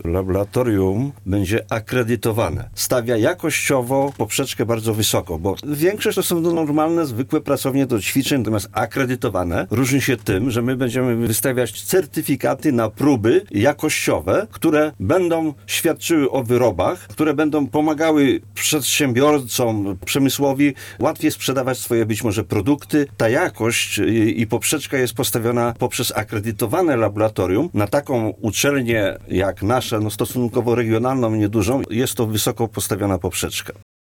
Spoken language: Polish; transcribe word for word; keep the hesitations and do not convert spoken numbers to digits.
laboratorium będzie akredytowane. Stawia jakościowo poprzeczkę bardzo wysoko, bo większość to są normalne, zwykłe pracownie do ćwiczeń, natomiast akredytowane różni się tym, że my będziemy wystawiać certyfikaty na próby jakościowe, które będą świadczyły o wyrobach, które będą pomagały przedsiębiorcom, przemysłowi łatwiej sprzedawać swoje być może produkty. Ta jakość i poprzeczka jest postawiona poprzez akredytowane laboratorium. Na taką uczelnię jak nasza, no stosunkowo regionalną, niedużą, jest to wysoko postawiona poprzeczka.